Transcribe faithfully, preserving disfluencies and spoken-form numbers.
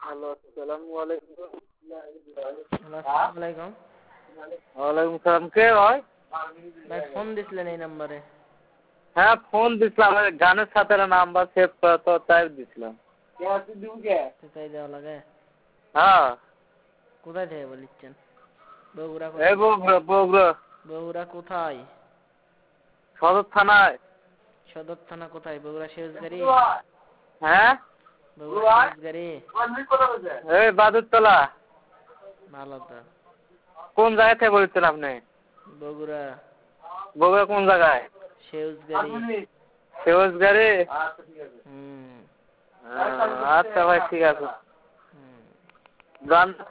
Hello, আসসালামু আলাইকুম। আসসালামু আলাইকুম। ওয়ালাইকুম সালাম। কে ভাই? ভাই ফোন দিছিলেন এই নাম্বারে। হ্যাঁ ফোন দিছিলাম, গানের সাথে নাম্বার সেভ করা তো তাই দিছিলাম। তো তাই দেওয়া লাগে। হ্যাঁ কোথায় থেকে বলিচ্ছেন? বগুড়া এই কোথায়? বগুড়া বগুড়া বগুড়া কোথায়? সদর থানায়। সদর থানা কোথায়? বগুড়া শেষগাড়ি? হ্যাঁ বগুড়া শেষগাড়ি? এই বাদুরতলা। ভালো তো। কোন জায়গা থেকে বলছেন আপনি? বগুড়া বগুড়া কোন জায়গায়? শেষগাড়ি। সেউজগাড়ি। হুম আচ্ছা ভাই ঠিক আছে। হুম গান